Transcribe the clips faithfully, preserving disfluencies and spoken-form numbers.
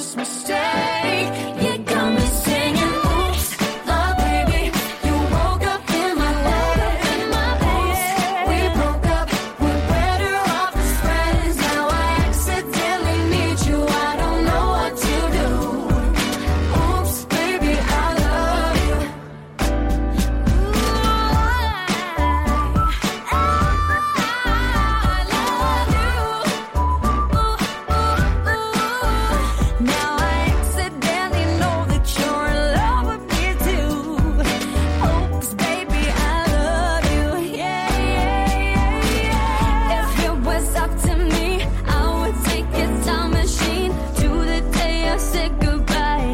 this mistake. You got me singing, oops, love baby. You woke up in my bed, in my bed. We broke up, we're better off as friends. Now I accidentally need you, I don't know what to do. Oops, baby, I love you. Ooh, I, I love you. Ooh, ooh, ooh. Now I accidentally know that you're in love with me too. Oops, baby, I love you. Yeah, yeah, yeah. If it was up to me, I would take a time machine to the day I said goodbye.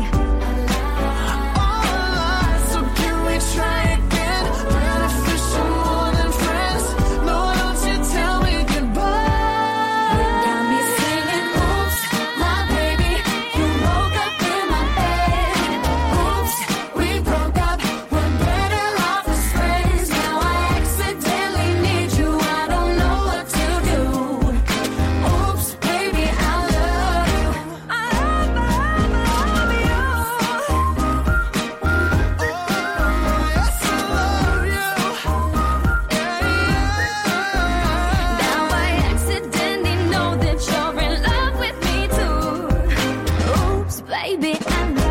Oh, so can we try again? Beneficial more than friends. No, don't you tell me goodbye. You got me singing, oops, my baby. You woke up in my bed. Oops, we broke up. We're better off as friends. Now I accidentally need you. I don't know what to do. Oops, baby, I love you. I love, love, love you. Yes, I love you. Now I accidentally know that you're in love with me too. Oops, baby, I love